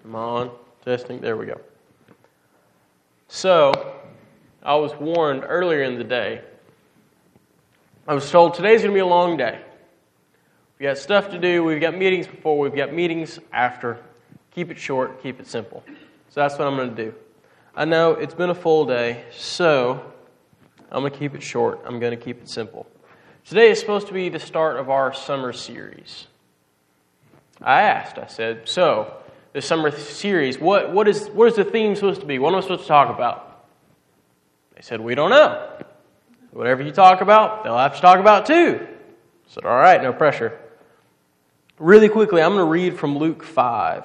Am I on? Testing. There we go. So, I was warned earlier in the day. I was told today's going to be a long day. We got stuff to do. We've got meetings before. We've got meetings after. Keep it short. Keep it simple. So that's what I'm going to do. I know it's been a full day, so I'm going to keep it short. I'm going to keep it simple. Today is supposed to be the start of our summer series. I said, so, this summer series, what is the theme supposed to be? What am I supposed to talk about? They said, we don't know. Whatever you talk about, they'll have to talk about too. I said, all right, no pressure. Really quickly, I'm going to read from Luke 5,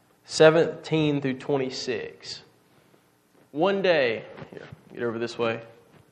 17 through 26. One day, here, get over this way.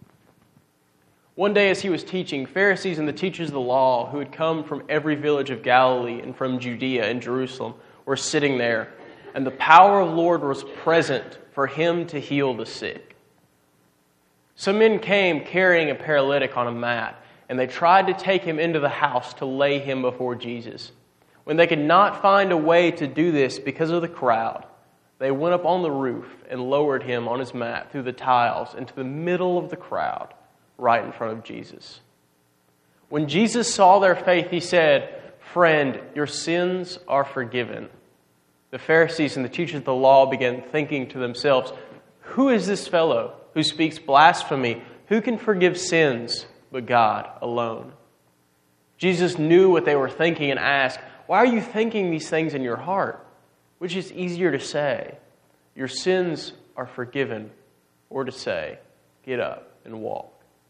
One day as he was teaching, Pharisees and the teachers of the law, who had come from every village of Galilee and from Judea and Jerusalem, were sitting there, and the power of the Lord was present for him to heal the sick. Some men came carrying a paralytic on a mat, and they tried to take him into the house to lay him before Jesus. When they could not find a way to do this because of the crowd, they went up on the roof and lowered him on his mat through the tiles into the middle of the crowd, right in front of Jesus. When Jesus saw their faith, he said, "Friend, your sins are forgiven." The Pharisees and the teachers of the law began thinking to themselves, "Who is this fellow who speaks blasphemy? Who can forgive sins but God alone?" Jesus knew what they were thinking and asked, "Why are you thinking these things in your heart? Which is easier to say, 'Your sins are forgiven,' or to say, 'Get up and walk'?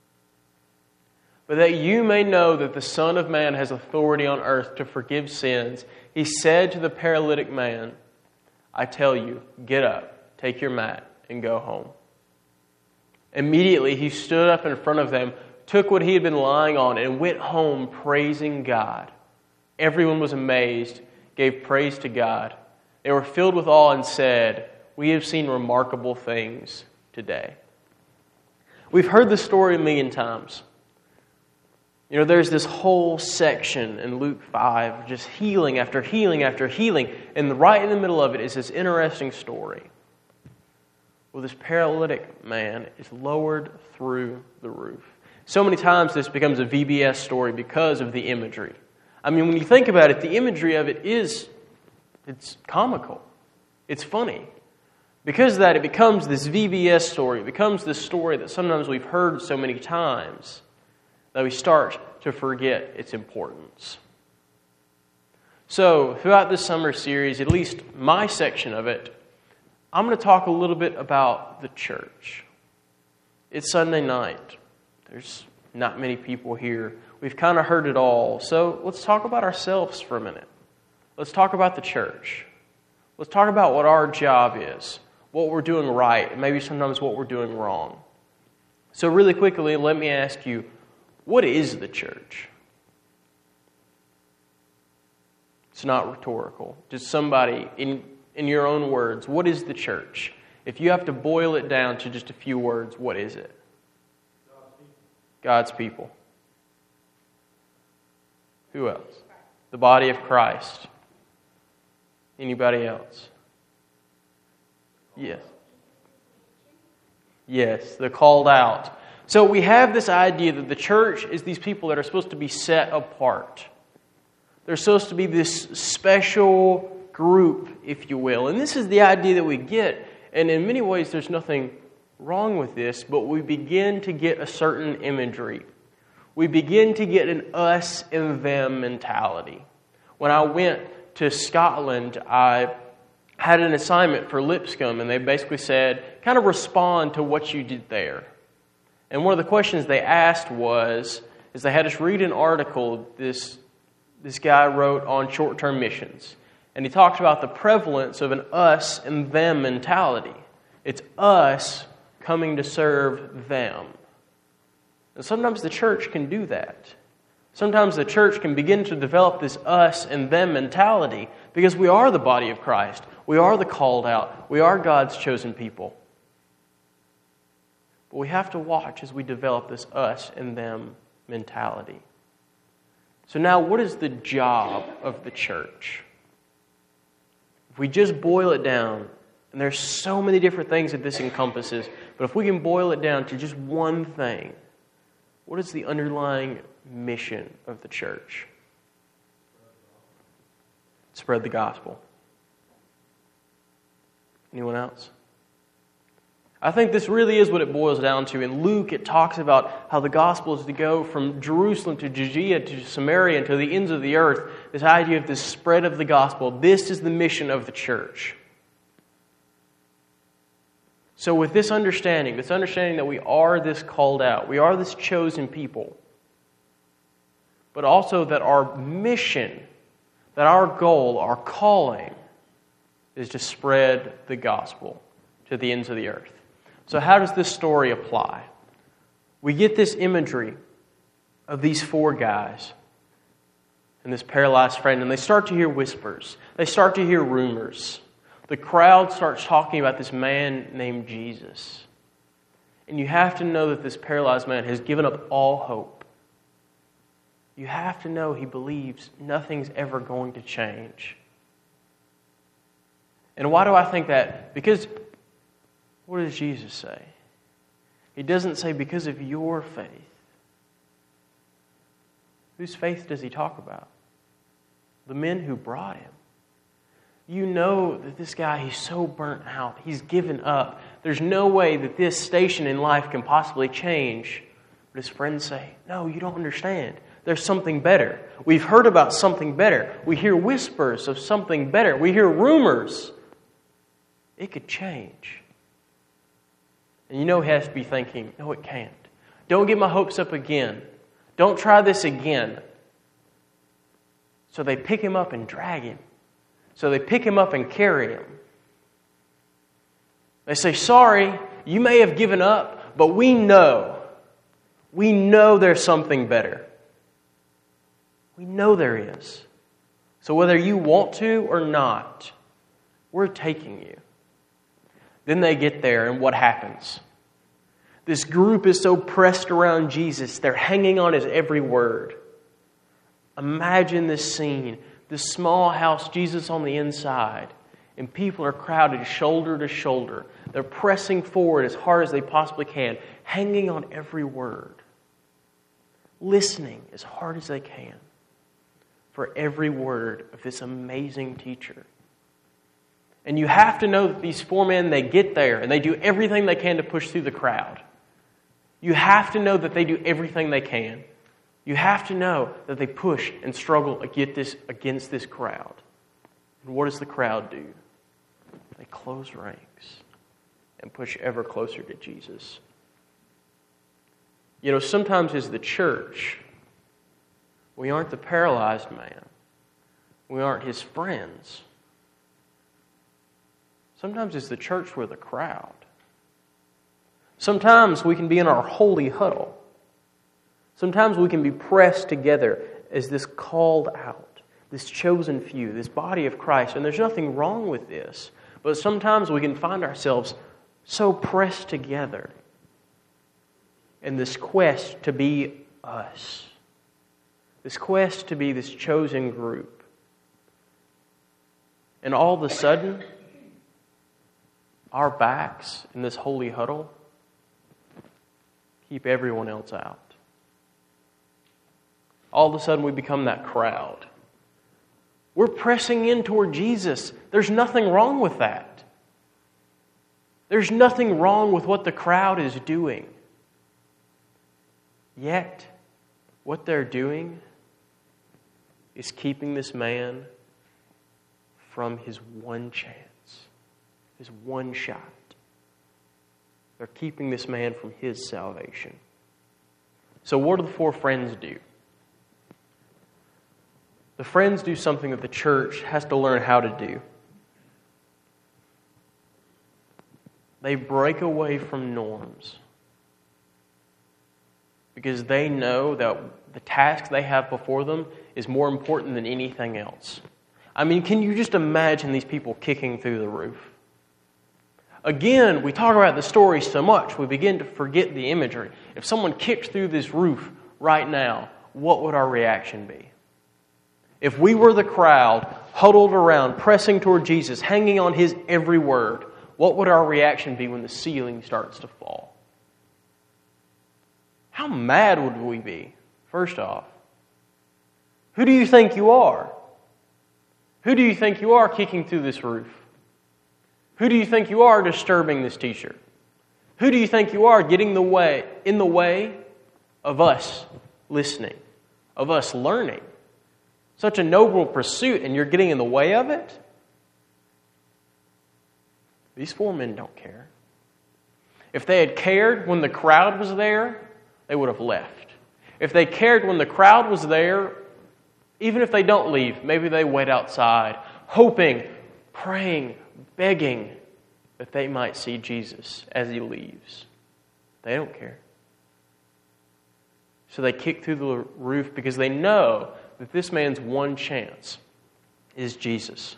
But that you may know that the Son of Man has authority on earth to forgive sins," he said to the paralytic man, "I tell you, get up, take your mat, and go home." Immediately he stood up in front of them, took what he had been lying on, and went home praising God. Everyone was amazed, gave praise to God. They were filled with awe and said, "We have seen remarkable things today." We've heard this story a million times. You know, there's this whole section in Luke 5, just healing after healing after healing. And right in the middle of it is this interesting story. Well, this paralytic man is lowered through the roof. So many times this becomes a VBS story because of the imagery. I mean, when you think about it, the imagery of it it's comical. It's funny. Because of that, it becomes this VBS story. It becomes this story that sometimes we've heard so many times that we start to forget its importance. So, throughout this summer series, at least my section of it, I'm going to talk a little bit about the church. It's Sunday night. There's not many people here. We've kind of heard it all. So, let's talk about ourselves for a minute. Let's talk about the church. Let's talk about what our job is, what we're doing right, and maybe sometimes what we're doing wrong. So, really quickly, let me ask you, what is the church? It's not rhetorical. Just somebody, in your own words, what is the church? If you have to boil it down to just a few words, what is it? God's people. Who else? The body of Christ. Anybody else? Yes. Yes, the called out. So we have this idea that the church is these people that are supposed to be set apart. They're supposed to be this special group, if you will. And this is the idea that we get. And in many ways, there's nothing wrong with this, but we begin to get a certain imagery. We begin to get an us and them mentality. When I went to Scotland, I had an assignment for Lipscomb, and they basically said, kind of respond to what you did there. And one of the questions they asked is they had us read an article this guy wrote on short-term missions. And he talked about the prevalence of an us and them mentality. It's us coming to serve them. And sometimes the church can do that. Sometimes the church can begin to develop this us and them mentality because we are the body of Christ. We are the called out. We are God's chosen people. But we have to watch as we develop this us and them mentality. So now, what is the job of the church? if we just boil it down, and there's so many different things that this encompasses, but if we can boil it down to just one thing, what is the underlying mission of the church? Spread the gospel. Anyone else? I think this really is what it boils down to. In Luke, it talks about how the gospel is to go from Jerusalem to Judea to Samaria and to the ends of the earth. This idea of this spread of the gospel. This is the mission of the church. So with this understanding that we are this called out, we are this chosen people, but also that our mission, that our goal, our calling, is to spread the gospel to the ends of the earth. So how does this story apply? We get this imagery of these four guys and this paralyzed friend, and they start to hear whispers. They start to hear rumors. The crowd starts talking about this man named Jesus. And you have to know that this paralyzed man has given up all hope. You have to know he believes nothing's ever going to change. And why do I think that? Because what does Jesus say? He doesn't say because of your faith. Whose faith does he talk about? The men who brought him. You know that this guy, he's so burnt out. He's given up. There's no way that this station in life can possibly change. But his friends say, no, you don't understand. There's something better. We've heard about something better. We hear whispers of something better. We hear rumors. It could change. And you know he has to be thinking, no, it can't. Don't get my hopes up again. Don't try this again. So they pick him up and drag him. So they pick him up and carry him. They say, sorry, you may have given up, but we know there's something better. We know there is. So whether you want to or not, we're taking you. Then they get there, and what happens? This group is so pressed around Jesus, they're hanging on his every word. Imagine this scene. This small house, Jesus on the inside, and people are crowded shoulder to shoulder. They're pressing forward as hard as they possibly can, hanging on every word, listening as hard as they can for every word of this amazing teacher. And you have to know that these four men, they get there and they do everything they can to push through the crowd. You have to know that they do everything they can. You have to know that they push and struggle against this crowd. And what does the crowd do? They close ranks and push ever closer to Jesus. You know, sometimes as the church, we aren't the paralyzed man. We aren't his friends. Sometimes as the church, we're the crowd. Sometimes we can be in our holy huddle. Sometimes we can be pressed together as this called out, this chosen few, this body of Christ. And there's nothing wrong with this. But sometimes we can find ourselves so pressed together in this quest to be us. This quest to be this chosen group. And all of a sudden, our backs in this holy huddle keep everyone else out. All of a sudden we become that crowd. We're pressing in toward Jesus. There's nothing wrong with that. There's nothing wrong with what the crowd is doing. Yet, what they're doing is keeping this man from his one chance, his one shot. They're keeping this man from his salvation. So what do the four friends do? The friends do something that the church has to learn how to do. They break away from norms because they know that the task they have before them is more important than anything else. I mean, can you just imagine these people kicking through the roof? Again, we talk about the story so much, we begin to forget the imagery. If someone kicked through this roof right now, what would our reaction be? If we were the crowd, huddled around, pressing toward Jesus, hanging on His every word, what would our reaction be when the ceiling starts to fall? How mad would we be, first off? Who do you think you are? Who do you think you are kicking through this roof? Who do you think you are disturbing this teacher? Who do you think you are getting in the way of us listening, of us learning? Such a noble pursuit, and you're getting in the way of it? These 4 men don't care. If they had cared when the crowd was there, they would have left. If they cared when the crowd was there, even if they don't leave, maybe they wait outside, hoping, praying, begging that they might see Jesus as He leaves. They don't care. So they kick through the roof because they know that this man's one chance is Jesus.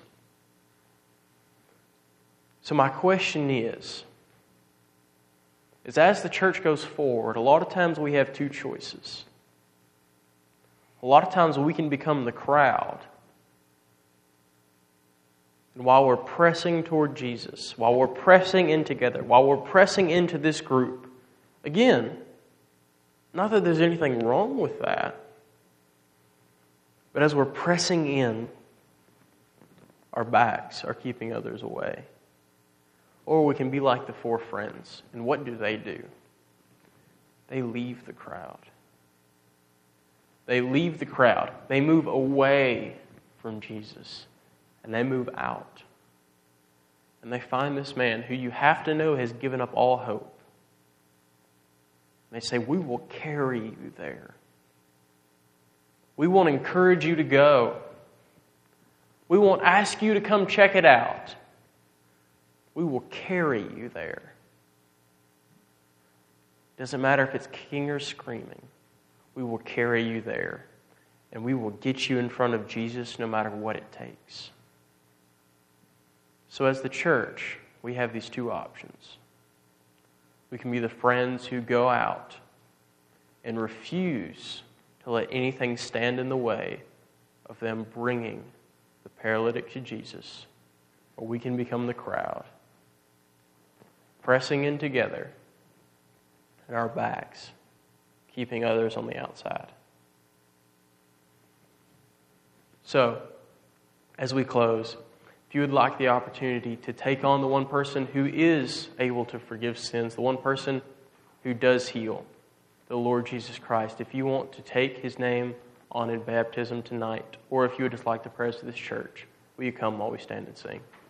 So my question is as the church goes forward, a lot of times we have 2 choices. A lot of times we can become the crowd. And while we're pressing toward Jesus, while we're pressing in together, while we're pressing into this group, again, not that there's anything wrong with that, but as we're pressing in, our backs are keeping others away. Or we can be like the 4 friends. And what do? They leave the crowd. They leave the crowd. They move away from Jesus. And they move out. And they find this man who you have to know has given up all hope. And they say, we will carry you there. We won't encourage you to go. We won't ask you to come check it out. We will carry you there. Doesn't matter if it's kicking or screaming. We will carry you there. And we will get you in front of Jesus no matter what it takes. So as the church, we have these 2 options. We can be the friends who go out and refuse to let anything stand in the way of them bringing the paralytic to Jesus. Or we can become the crowd, pressing in together at our backs, keeping others on the outside. So, as we close, if you would like the opportunity to take on the one person who is able to forgive sins, the one person who does heal, the Lord Jesus Christ, if you want to take His name on in baptism tonight, or if you would just like the prayers of this church, will you come while we stand and sing?